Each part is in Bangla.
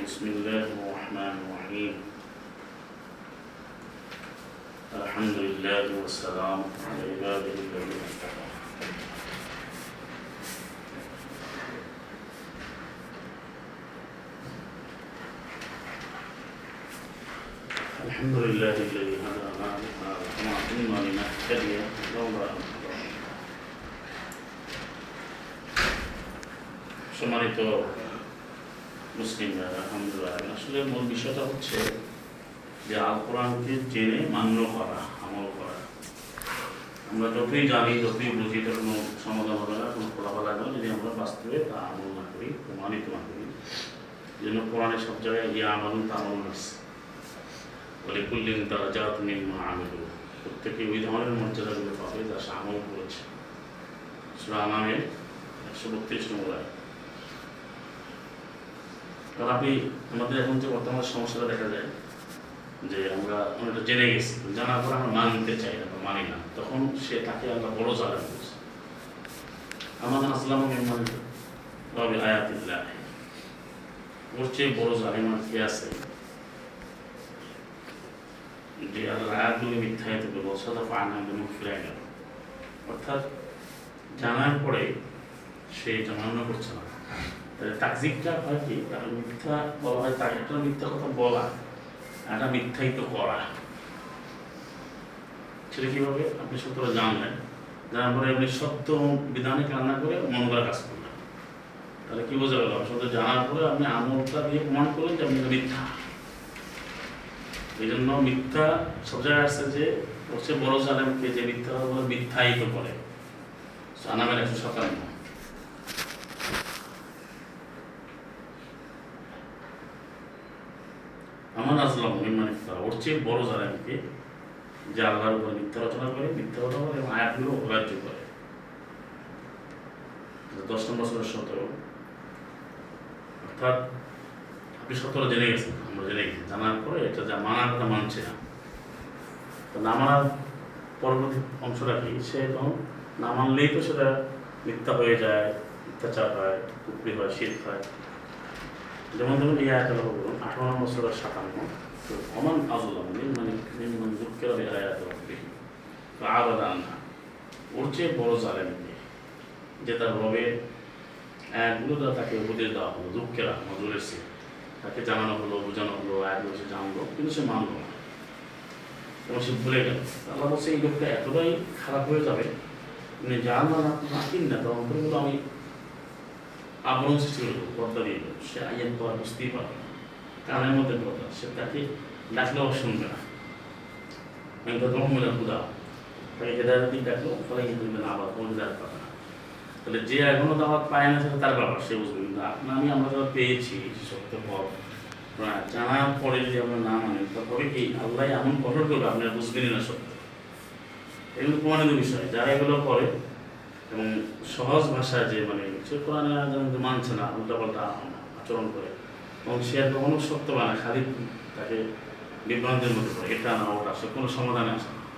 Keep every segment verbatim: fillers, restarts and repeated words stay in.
بسم الله الرحمن الرحيم الحمد لله والسلام على عباده الذين اصطفى الحمد لله الذي هدانا لهذا وما كنا لنهتدي لولا أن هدانا সম্মানিত মুসলিমরা আলহামদুলিল্লাহ আসলে মূল বিষয়টা হচ্ছে যে আল কোরআনকে জেনে মান্য করা আমল করা। আমরা যতই জানি যতই বুঝি এটা কোনো সমাধান হবে না, কোনো ফলাফল হবে না যদি আমরা বাস্তবে তা আমল না করি, প্রমাণিত না করি। এই জন্য কোরআনের সব জায়গায় ইয়া আমানুন তামানুন আছে বলে কুল্লিন তারা যা তুমি মা আমিলু, প্রত্যেকে ওই ধরনের মর্যাদাগুলো পাবে যা সে আমল করেছে। সূরা আনামের একশো বত্রিশ নম্বর আয়াত। কারণ আপনি আমাদের এখন যে বর্তমান সমস্যাটা দেখা যায় যে আমরা অনেকটা জেনে গেছি, জানার পর আমরা মানতে চাই না বা মানি না, তখন সে তাকে আল্লাহ বড় জালেম বলছে। আমার আসলাম মেহমান রবি আয়াতিল্লাহ, ওর চেয়ে বড় জালেম আর কি আছে যে আল্লাহ আয়াতগুলি মিথ্যায়িত করবো সদা আনা মুখ ফিরাই গেল। অর্থাৎ জানার পরে সে এটা মান্য করছে না। তাকজিবটা হয় কি, তার মিথ্যা বলা হয়, তার একটা মিথ্যা কথা বলা, একটা মিথ্যায়িত করা। সেটা কীভাবে আপনি সত্যটা জানলেন, জানার পরে আপনি সত্য বিধানে কান্না করে মন করা কাজ করলেন, তাহলে কি বোঝা গেল? সত্য জানার পরে আপনি আমলটা দিয়ে প্রমাণ করলেন যে আপনি মিথ্যা। এই জন্য মিথ্যা সব জায়গায় আসছে যে হচ্ছে বড় জালেমকে যে মিথ্যা বলে মিথ্যায়িত করে। আনামের একশো সাতান্ন। আমার আসলাম মেহমান ইফতার, ওর চেয়ে বড় জালেমকে যে আল্লাহর উপর মিথ্যা রচনা করে, মিথ্যা কথা বলে এবং আয়াতগুলো অগ্রাহ্য করে। দশ নম্বর সূরা সতেরো। অর্থাৎ আপনি সতেরো জেনে গেছেন, আমরা জেনে গেছি, জানার পরে এটা যা মানার কথা মানছে না। তো না মানার পরবর্তী অংশটা কি, সে তখন না মানলেই তো সেটা মিথ্যা হয়ে যায়, মিথ্যাচার হয়, কুফরি হয়, শিরক হয়। যেমন ধরুন এই আয়াতটা বলুন আঠারো নম্বর সূরা সাতান্ন, তো অমান আযলাম মিম্মান মিম্মান যুক্কিরা বিআয়াতি রাব্বিহি ফাআরাদা আনহা, ওর চেয়ে বড় জালেম কে যে তার রবের আয়াতগুলো দ্বারা তাকে উপদেশ দেওয়া হলো, যুক্কিরা মজুরের সে তাকে জানানো হলো, বোঝানো হলো, আয়াতগুলো সে জানলো কিন্তু সে মানলো না এবং সে ভুলে গেল। আল্লাহ বলছে এই লোকটা এতটাই খারাপ হয়ে যাবে, মানে জানলাম না কিন না তখন অন্তর্গুলো আমি আবরণ সৃষ্টি করবো, পর্দা দিয়ে দেবো। সে আইয়ের পর বুঝতেই পারবে না, কানের মধ্যে পর্দা, সে তাকে ডাকলেও শুনবে না। আমি তো তোমার মনে খুদা তাকে হেদায়ত দিক ডাকলো, ফলে কিন্তু আবার কোনো হেদায়ত পাবে না। তাহলে যে এখনো দাওয়াত পায় না সেটা তার ব্যাপার, সে বুঝবে। কিন্তু আপনার আমি আমরা যারা পেয়েছি সত্য পথ জানার পরে যদি আমরা না মানি তবে কি আল্লাহ এমন কঠোর করবে আপনারা বুঝবেনই না সত্য। এগুলো প্রমাণিত বিষয়। যারা এগুলো করে এবং সহজ ভাষায় যে মানে সে কোরআনে মানছে না, উল্টাপাল্টা আচরণ করে এবং সে আর কখনো সত্য বানা, খালি তাকে বিভ্রান্তের মধ্যে পড়ে, এটা না ওটা, সে কোনো সমাধানে আসে না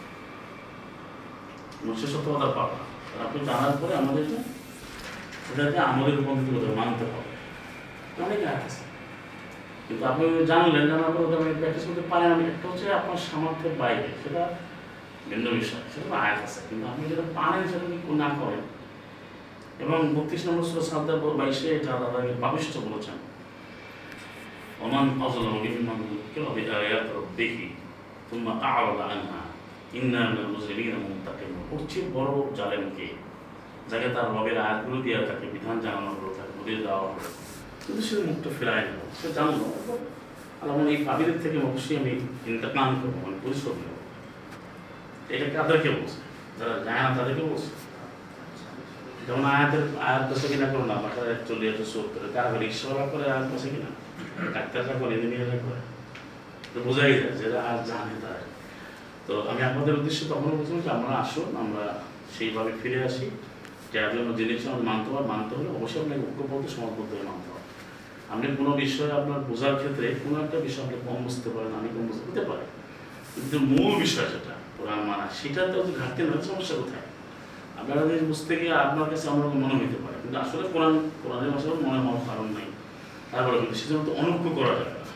এবং সে সত্য কথা পাবে না। আপনি জানার পরে আমাদেরকে সেটাকে আমাদের রূপান্তরিত করতে মানতে হবে। অনেকে আছে কিন্তু আপনি জানলেন, জানার পরে ওটা আপনি প্র্যাকটিস করতে পারেন। আমি একটা হচ্ছে আপনার সামর্থ্যের বাইরে, সেটা ভিন্ন বিষয়, সেটা আয়াত আছে, কিন্তু আপনি যেটা পারেন সেটা কি না করেন। এবং বত্রিশ নম্বর সূরা সাদা বাইশে এটা আল্লাহকে পাপিষ্ঠ বলেছেন, ওমান আযলামু মিম্মান যুক্কিরা বিআয়াতি রাব্বিহি সুম্মা আ'রাদা আনহা ইন্না মিনাল মুজরিমিনা মুনতাকিমুন। ওর চেয়ে বড় জালেমকে যাকে তার রবের আয়াতগুলো দিয়ে তাকে বিধান জানানো হলো, তাকে উপদেশ দেওয়া হলো, কিন্তু সে মুখটা ফেরায় গেল, সে জানলো আল্লাহ এই পাপিদের থেকে অবশ্যই আমি ইন্তেকাম করবো, মানে পরিশোধ নেব। এটা কাদেরকে বলছে? যারা জানে না তাদেরকে বলছে। যেমন আয়াতের আয়াত বসে কিনা করো না, বাসায় একচল্লিশ একশো সত্তর কার রিক্সাওয়ালা করে আয়াত বসে কিনা, ডাক্তাররা করে, ইঞ্জিনিয়াররা করে, তো বোঝাই যায় যে আয়াত জানে তারা। তো আমি আপনাদের উদ্দেশ্যে তখনও বলছিলাম যে আমরা আসুন, আমরা সেইভাবে ফিরে আসি যে আপনি আমরা জেনেছি আমাদের মানতে হবে। মানতে হলে অবশ্যই আপনাকে ঐক্যবদ্ধ সমাজবদ্ধ হয়ে মানতে হবে। আপনি কোনো বিষয়ে আপনার বোঝার ক্ষেত্রে কোনো একটা বিষয় আপনি কম বুঝতে পারেন, আমি কম বুঝতে হতে পারে, কিন্তু মূল বিষয় যেটা কোরআন মানা, সেটাতে যদি ঘাটতি না হয় সমস্যা কোথায়? আপনারা যদি বুঝতে গিয়ে আপনার কাছে আমার মনে হইতে পারে, কিন্তু আসলে কোরআন কোরআনের ভাষা মনে হওয়ার কারণ নাই। তারপরে কিন্তু সেজন্য তো অনুজ্ঞ করা যাবে না।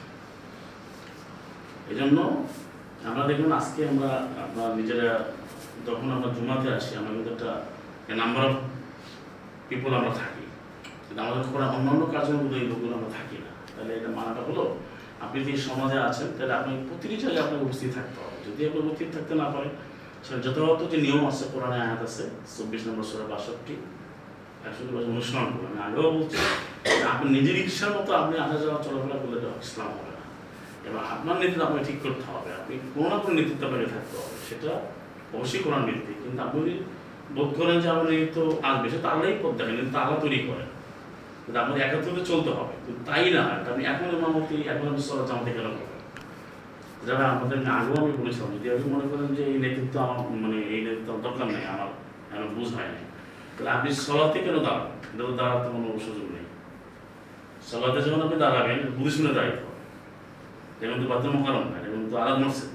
এই জন্য আমরা দেখবেন আজকে আমরা আমরা নিজেরা যখন আমরা জুমাতে আসি আমরা কিন্তু একটা নাম্বার অফ পিপল আমরা থাকি, কিন্তু আমাদের করে অন্যান্য কাজের মধ্যে এই লোকগুলো আমরা থাকি না। তাহলে এটা মানাটা হলো আপনি যদি সমাজে আছেন তাহলে আপনি প্রতিটি জায়গায় আপনাকে উপস্থিত থাকতে হবে। যদি আপনি উপস্থিত থাকতে না পারেন সেটা যথাযথ যে নিয়ম আছে, কোরআনে আয়াত আছে চব্বিশ নম্বর সূরা বাষট্টি একশো অনুসরণ করবেন। আমি আগেও বলছি আপনি নিজের ইচ্ছার মতো আপনি আসা যাওয়া চলাফেরা করলে এটা ইসলাম হবে না। এবার আপনার নেতৃত্ব আপনাকে ঠিক করতে হবে, আপনি কোনো না কোনো নেতৃত্ব আপনাকে থাকতে হবে, সেটা অবশ্যই কোরআন ভিত্তিক। কিন্তু আপনি যদি বোধ করেন যে আপনি তো আসবে, সেটা আল্লাহই পথ দেখেন, কিন্তু আল্লাহ তৈরি করেন, কিন্তু আপনাকে একাত্তরে চলতে হবে। কিন্তু তাই না, আপনি এখন ইমামতি এখন আপনি সরার জামাতে কেন করবেন? যারা আমাদের আগেও আমি বলেছিলাম, যদি আপনি মনে করেন যে এই নেতৃত্ব আমার মানে এই নেতৃত্ব দরকার নেই, আমার আমার বুঝ হয় নাই, তাহলে আপনি সলাতে কেন দাঁড়ান? এটা তো দাঁড়াতে কোনো সুযোগ নেই। সলাতে যখন আপনি দাঁড়াবেন বুঝে শুনে দাঁড়াইতে হবে, যেমন তো বাথরুম কারণ না, যেমন তো আলাদা মসজিদ।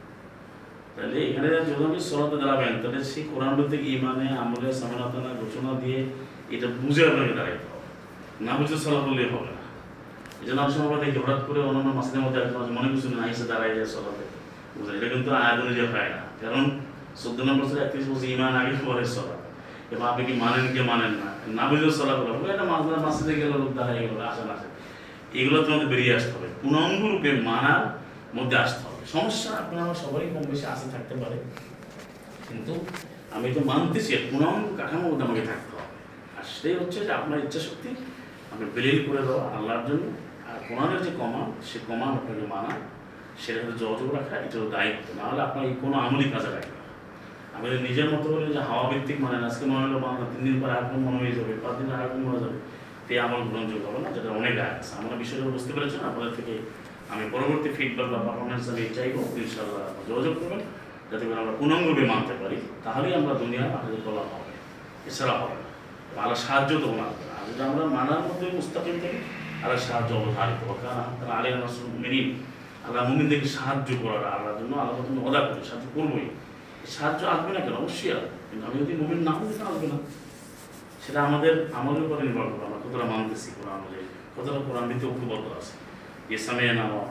তাহলে এখানে যখন আপনি সলাতে দাঁড়াবেন তাহলে সেই কোরআন থেকে ইমানে আমলে সামানাতনা ঘোষণা দিয়ে এটা বুঝে আপনাকে দাঁড়াইতে হবে, না বুঝে সলা করলেই হবে না। এই জন্য অনেক সময় আমরা দেখি হঠাৎ করে অন্যান্য মাসের মধ্যে একজন মনে করছেন না এসে দাঁড়াই যায় সলাতে, বুঝলেন? এটা কিন্তু আয়াত অনুযায়ী হয় না, কারণ চোদ্দ নম্বর বছর একত্রিশ বছর ইমান আগে পরে সলা, এবং আপনি কি মানেন কে মানেন না, না বুঝেও চলা করা হবে। এটা মাছ মাসে গেল লোক দাঁড়াই গেল, আসেন আসে, এগুলো তোমাদের বেরিয়ে আসতে হবে, পূর্ণাঙ্গ রূপে মানার মধ্যে আসতে হবে। সমস্যা আপনার আমার সবারই কম বেশি আসে থাকতে পারে, কিন্তু আমি তো মানতেছি পূর্ণাঙ্গ কাঠামোর মধ্যে আমাকে থাকতে হবে। আর সেটাই হচ্ছে যে আপনার ইচ্ছা শক্তি আপনি বেলিন করে দেওয়া আল্লাহর জন্য, আর কোরআনের যে কমান সে কমান আপনাকে মানা, সেটা হচ্ছে যোগাযোগ রাখা, এটা দায়িত্ব। না হলে আপনার এই কোনো আমলি কাজে লাগবে না। আমাদের নিজের মতো করে যে হাওয়া ভিত্তিক মানে আজকে মনে হলো বাংলা তিন দিন পরে আরেকদিন মনে হয়ে যাবে, পাঁচ দিন আরেকদিন মনে যাবে, এই আমার গ্রহণযোগ্য হবে না, যেটা অনেক আয় আছে। আমরা বিষয়টা বুঝতে পেরেছেন, আপনাদের থেকে আমি পরবর্তী ফিডব্যাক বা পারফরমেন্স আমি চাইবো, ইনশাআল্লাহ যোগাযোগ করবেন, যাতে করে আমরা পূর্ণাঙ্গরূপে মানতে পারি, তাহলেই আমরা দুনিয়া আপনাদের বলা হবে, এছাড়া হবে না। আল্লাহ সাহায্য দেবো না, আর যদি আমরা মানার মধ্যে মুস্তাকিম থাকি আল্লাহ সাহায্য অবধারিত হবে। কারণ আলী মেরিন আল্লাহ মুমিনদেরকে সাহায্য করার আল্লাহর জন্য আল্লাহ তুমি অদা করি, সাহায্য করবোই। সাহায্য আসবে না কেন? অবশ্যই আসবে, কিন্তু আমি যদি মুমিন না হলে আসবে না। সেটা আমাদের আমাদের উপরে নির্ভর করবে, আমরা কতটা মানতেছি কোরআন অনুযায়ী, কতটা কোরআন ভিত্তিক ঐক্যবদ্ধ আছে। ये समय ना हो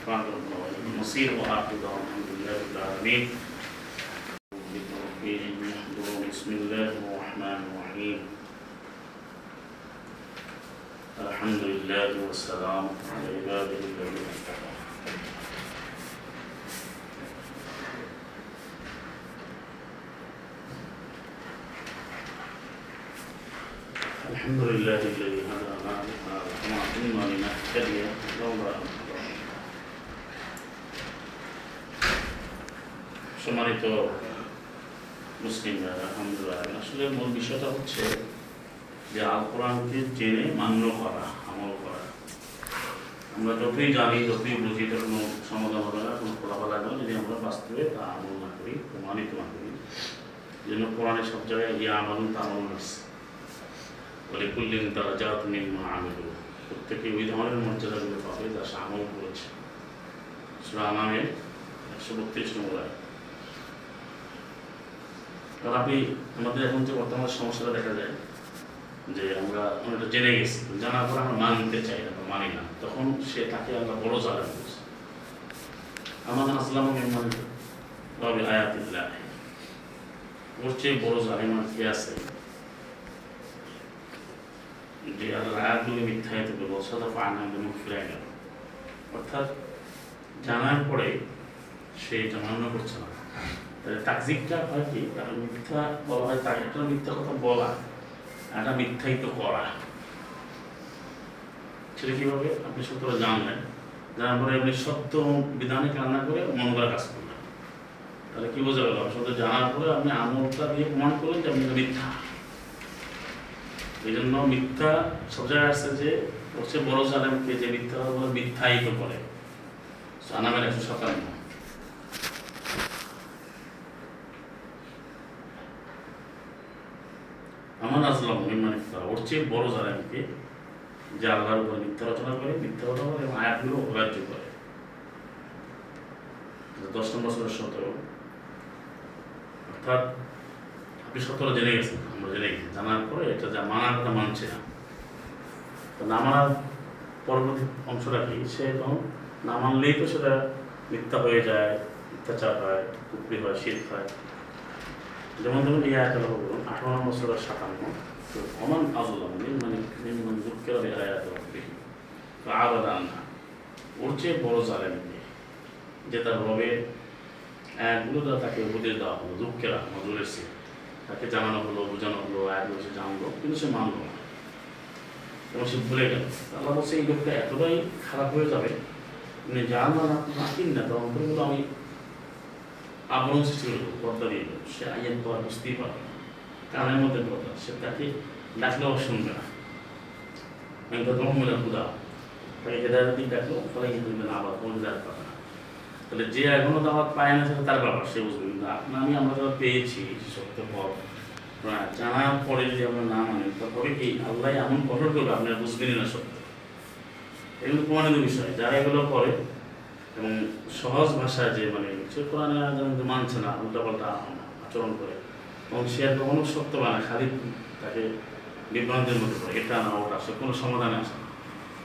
मसीर व आखिर अल्हम्दुलिल्लाह बिस्मिल्लाहिर्रहमानिर्रहीम अल्हम्दुलिल्लाह वस्सलाम अला इबादिल्लाहिल मुस्तफा। الحمد لله الذي هدانا لهذا وما كنا لنهتدي لولا أن هدانا। সম্মানিত মুসলিমরা, আলহামদুলিল্লাহ, আসলে মূল বিষয়টা হচ্ছে যে আল কোরআনকে জেনে মান্য করা, আমল করা। আমরা যতই জানি যতই বুঝি এটা কোনো সমাধান হবে না, কোনো ফলাফল আসবে না যদি আমরা বাস্তবে তা আমল না করি, প্রমাণিত না করি। এই জন্য কোরআনের সব জায়গায় ইয়া আমালুন তামালুন আছে, বলে কুল্লিন দারাজাত মিম্মা আমিলু, প্রত্যেকে ওই ধরনের মর্যাদাগুলো পাবে যা সে আমল করেছে। সূরা আনামের একশো বত্রিশ নম্বর আয়াত। কারণ আপনি আমাদের এখন যে বর্তমান সমস্যাটা দেখা যায় যে আমরা অনেকটা জেনে গেছি, জানার পর আমরা মানতে চাই না, মানি না, তখন সে তাকে আমরা বড় জালেম বলছি। আমাদের আসলাম মিম্মান রবি আয়াতিল্লাহ, ওর চেয়ে বড় জালেম আর কি আছে যে আল্লাহর আয়াতগুলি মিথ্যায়িত করবো, সদফা আনহাকে মুখ ফিরাই গেল। অর্থাৎ জানার পরে সে এটা মান্য করছে না। তাকজিবটা হয় কি, তার মিথ্যা বলা হয়, তাকে একটা মিথ্যা কথা বলা, একটা মিথ্যায়িত করা। সেটা কীভাবে? আপনি সত্যটা জানলেন, জানার পরে আপনি সত্য বিধানে কান্না করে মন করা কাজ করলেন, তাহলে কি বোঝা গেল? সত্য জানার পরে আপনি আমলটা দিয়ে প্রমাণ করলেন যে আপনি মিথ্যা। এই জন্য মিথ্যা সব জায়গায় আসছে যে হচ্ছে বড় জালেমকে যে মিথ্যা বলে মিথ্যায়িত করে। আনামের একশো সাতান্ন। আমার আসলাম মানে ওর চেয়ে বড় জালেমকে যে আল্লাহর উপরে মিথ্যা রচনা করে, মিথ্যা কথা বলে এবং আয়াতগুলো অগ্রাহ্য করে। দশ নম্বর বছরের সতেরো। অর্থাৎ আপনি সতেরো জেনে গেছেন, আমরা জেনে গেছি, জানার পরে এটা যা মানার কথা মানছে না, তো না মানার পরবর্তী অংশটা কি, সে তখন না মানলেই তো সেটা মিথ্যা হয়ে যায়, মিথ্যাচার হয়, কুফরি হয়, শিরক হয়। যেমন ধরুন এই আয়াতটা লক্ষ্য করুন, আঠারো নম্বর সূরা সাতান্ন, তো অমান আযলাম মানে মিম্মান যুক্কিরা বিআয়াতি রাব্বিহি ফাআরাদা আনহা, ওর চেয়ে বড় জালেম কে, যে তার রবের আয়াতগুলো দ্বারা তাকে উপদেশ দেওয়া হলো, যুক্কিরা মজুরের সে, তাকে জানানো হলো, বোঝানো হলো, আয়াতগুলো সে জানলো কিন্তু সে মানলো না এবং সে ভুলে গেল। আল্লাহ বলছে এই লোকটা এতটাই খারাপ হয়ে যাবে, মানে জানলা না নাকিন না তার অন্তরগুলো আমি আবরণ সৃষ্টি করবো, পর্দা দিয়ে দেবো, সে আইয়াত তো আর বুঝতেই পারবে না, কানের মধ্যে পর্দা, সে তাকে ডাকলেও শুনবে না। আমি তো ধর্মের খুদা তাকে হেদায়তের দিক ডাকলো, ফলে কিন্তু না আবার কোনো হেদায়ত পাবে না। তাহলে যে এখনো দাওয়াত পায় না সেটা তার ব্যাপার, সে বুঝবে। কিন্তু আপনার আমি আমরা যারা পেয়েছি সত্য পথ জানার পরে যদি আমরা না মানি, তারপরে কি আল্লাহ এমন কঠোর করবে আপনারা বুঝবেনই না সত্য। এগুলো প্রমাণিত বিষয়, যারা এগুলো করে এবং সহজ ভাষায় যে মানে সে কোরআনে মানছে না, উল্টাপাল্টা আচরণ করে, এবং সে আর কখনো সত্য বানায়, খালি তাকে বিভ্রান্তির মধ্যে পড়ে, এটা না ওটা, সে কোনো সমাধানে আসে না,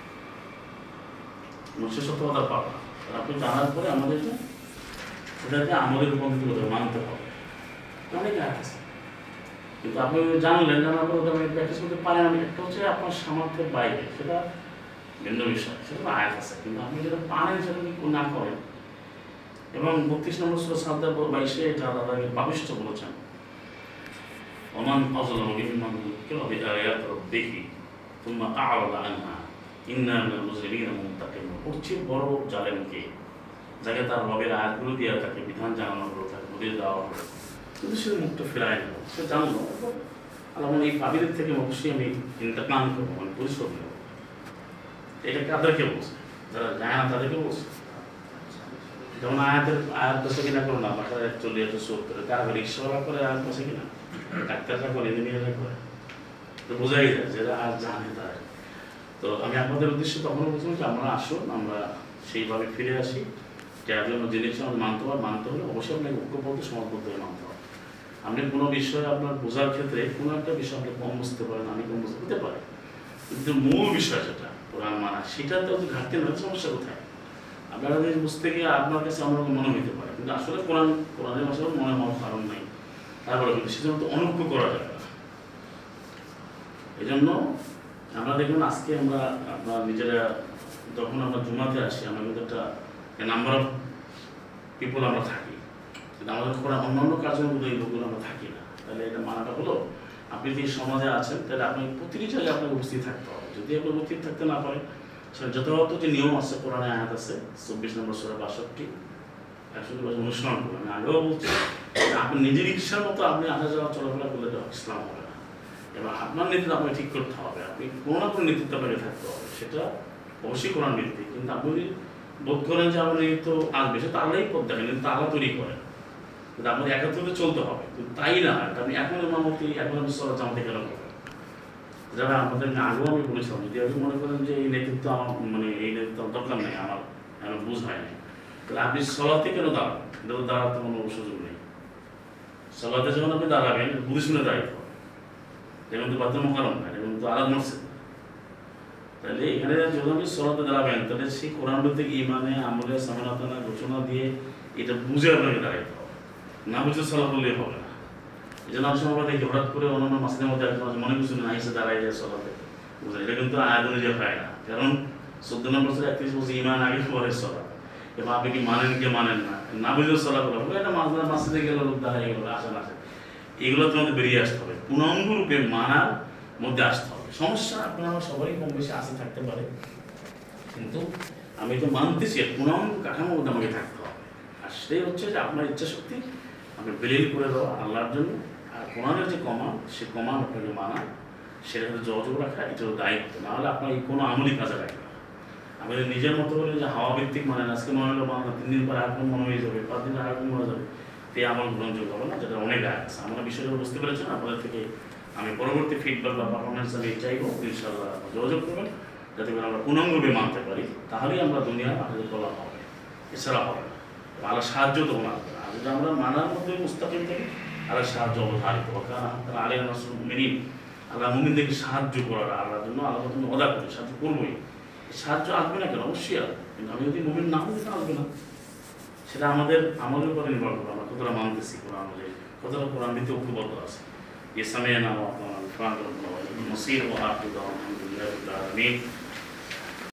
সে সত্য কথা পাবে না। আপনি জানার পরে আমাদেরকে এটাকে আমাদের রূপান্তরিত করতে মানতে হবে। অনেকে আছে কিন্তু আপনি জানলেন, জানার পরে ওটা প্র্যাকটিস করতে পারেন, আমি একটা হচ্ছে আপনার সামর্থ্যের বাইরে, সেটা ভিন্ন বিষয়, সেটা আয়াত আছে। কিন্তু আপনি যেটা পারেন সেটা কি না করেন, এবং বত্রিশ নম্বর সূরা সাদা বাইশে এটা দাদাকে পাপিষ্ঠ বলেছেন, ওমান আযলামু মিম্মান যুক্কিরা বিআয়াতি রাব্বিহি সুম্মা আ'রাদা আনহা ইন্না মিনাল মুজরিমিনা মুনতাকিমুন। ওর চেয়ে বড় জালেম কে, যাকে তার রবের আয়াতগুলো দিয়ে তাকে বিধান জানানো হলো, তাকে বুঝিয়ে দেওয়া হলো, কিন্তু সে মুখটা ফেরায় নিল, সে জানলো আল্লাহ এই পাবিদের থেকে অবশ্যই আমি ইন্তেকাম করবো, মানে পরিশোধ নেব। এটা কাদেরকে বলছে? যারা যায় না তাদেরকে বলছে। যেমন আয়াতের আয়াত বসে কিনা করো না, বাসায় একচল্লিশ একশো সত্তর, কারা রিক্সাওয়ালা করে আয়াত বসে কিনা, ডাক্তাররা করে, ইঞ্জিনিয়াররা করে, তো বোঝাই যায় যেটা আয়াত জানে তারা। তো আমি আপনাদের উদ্দেশ্যে তখনও বলছিলাম যে আমরা আসুন, আমরা সেইভাবে ফিরে আসি, যার জন্য জিনিস আমাদের মানতে হবে, মানতে হলে অবশ্যই আপনাকে ঐক্যবদ্ধ সমাজবদ্ধ হয়ে মানতে হবে। আপনি কোনো বিষয়ে আপনার বোঝার ক্ষেত্রে কোনো একটা বিষয় আপনি কম বুঝতে পারেন, আমি কম বুঝতে হতে পারি, কিন্তু মূল বিষয় যেটা কোরআন মানা, সেটাতে যদি ঘাটতি না, সমস্যা কোথায়? আপনারা যদি বুঝতে গিয়ে আপনার কাছে আমার মনে হইতে পারে, কিন্তু আসলে কোরআন কোরআনের ভাষাও মনে হওয়ার কারণ নেই। তারপরে কিন্তু সেজন্য তো অনুভব করা যাবে না। এই জন্য আমরা দেখুন আজকে আমরা আপনার নিজেরা যখন আমরা জুমাতে আসি, আমরা কিন্তু একটা নাম্বার অফ পিপল আমরা থাকি, কিন্তু আমাদের কোরআন অন্যান্য কাজের মধ্যে এই লোকগুলো আমরা থাকি না। তাহলে এটা মানাটা হলো, আপনি যদি সমাজে আছেন তাহলে আপনি প্রতিটি জায়গায় আপনাকে উপস্থিত থাকতে হবে। যদি আপনি উপস্থিত থাকতে না পারেন, সেটা যথাযথ যে নিয়ম আছে, কোরআনে আয়াত আছে চব্বিশ নম্বর সূরা বাষট্টি, একশো অনুসরণ করবেন। আমি আগেও বলছি, আপনি নিজের ইচ্ছার মতো আপনি আসা যাওয়া চলাফেরা করলে ইসলাম হবে না, এবং আপনার নেতৃত্ব আপনাকে ঠিক করতে হবে। আপনি কোনো না কোনো নেতৃত্ব আপনাকে থাকতে হবে, সেটা অবশ্যই কোরআন ভিত্তিক। কিন্তু আপনি যদি বোধ করেন যে আমার নেতৃত্ব আসবে, সেটা আল্লাহই পথ দেখেন, কিন্তু আল্লাহ তৈরি করেন, কিন্তু আপনাকে একাত্তরে চলতে হবে। কিন্তু তাই না, আপনি এখন ইমামতি এখন আপনি সলাত জামাতে কেন করবেন? যারা আমাদের আগেও আমি বলেছিলাম, যদি আপনি মনে করেন যে এই নেতৃত্ব আমার মানে এই নেতৃত্ব দরকার নেই, আমার আমার বুঝ হয় না, তাহলে আপনি সলাতে কেন দাঁড়ান? এটা তো দাঁড়াতে কোনো সুযোগ নেই। সলাতে যখন আপনি দাঁড়াবেন বুঝে শুনে দাঁড়াইতে হবে, যেমন তো বাথরুম কারণ না, যেমন তো আলাদা মসজিদ। তাহলে এখানে যখন আপনি সলাতে দাঁড়াবেন, তাহলে সেই কোরআন থেকে ইমানে আমলে সামানাতানা ঘোষণা দিয়ে এটা বুঝে আপনাকে দাঁড়াইতে হবে, না বুঝে সলা করলেই হবে না। এই জন্য অনেক সময় দেখি হঠাৎ করে অন্যান্য মাসের মধ্যে মনে কিছু না এসে দাঁড়াই যায় সলাতে, বুঝলেন? এটা কিন্তু আয়াত অনুযায়ী হয় না, কারণ চোদ্দ নম্বর বছর একত্রিশ বছর ইমান আগে পরে সলা, এবং আপনি কি মানেন কে মানেন না, না বুঝেও চলা করা হবে, এটা মাঝে মাসে গেল লোক দাঁড়াই গেল, আসেন আসেন, এগুলো তোমাদের বেরিয়ে আসতে হবে, পূর্ণাঙ্গ রূপে মানার মধ্যে আসতে হবে। সমস্যা আপনার আমার সবারই কম বেশি আসে থাকতে পারে, কিন্তু আমি তো মানতেছি পূর্ণাঙ্গ কাঠামোর মধ্যে আমাকে থাকতে হবে। আর সেটাই হচ্ছে যে আপনার ইচ্ছা শক্তি আপনি বিলীন করে দেওয়া আল্লাহর জন্য, আর কোরআনের যে কমান, সে কমান আপনাকে মানা, সেটা হচ্ছে যোগাযোগ রাখা, এটা হলো দায়িত্ব। নাহলে আপনার এই কোনো আমলই কাজে লাগবে না। আমি নিজের মতো করে যে হাওয়া ভিত্তিক মানে আজকে মনে হলো বাংলা, তিন দিন পর আরেকজন মনে হয়ে যাবে, পাঁচ দিন আরেকজন মনে যাবে, এই আমার গ্রহণযোগ্য হবে না, যেটা অনেক আয় আছে। আমরা বিষয়টা বুঝতে পেরেছেন, আপনাদের থেকে আমি পরবর্তী ফিডব্যাক বা পারফরমেন্স আমি চাইবো, ইনশাআল্লাহ যোগাযোগ করবেন, যাতে করে আমরা পূর্ণাঙ্গরূপে মানতে পারি, তাহলেই আমরা দুনিয়া আমাদের বলা হবে, এছাড়া হবে না। আল্লাহ সাহায্য তখন আসবে না, যদি আমরা মানার মধ্যে মুস্তাকিম থাকি, আল্লাহ সাহায্য অবধারিত হবে। আলী নাসরুল মিনিম, আল্লাহ মুমিনদেরকে সাহায্য করার আল্লাহর জন্য আল্লাহ তুমি অদা করি, সাহায্য করবোই, সাহায্য আসবে না কেন? অবশ্যই আসবে, কিন্তু আমি যদি মুমিন না হই তাহলে আসবে না। সেটা আমাদের আমলের উপরে নির্ভর করবে, আমরা কতটা মানতেছি কোরআন অনুযায়ী, কতটা কোরআন ভিত্তিক ঐক্যবদ্ধ আছে। ইসলামে না মসির ও আকিদ আলহামদুলিল্লাহ রাব্বিল আলামিন।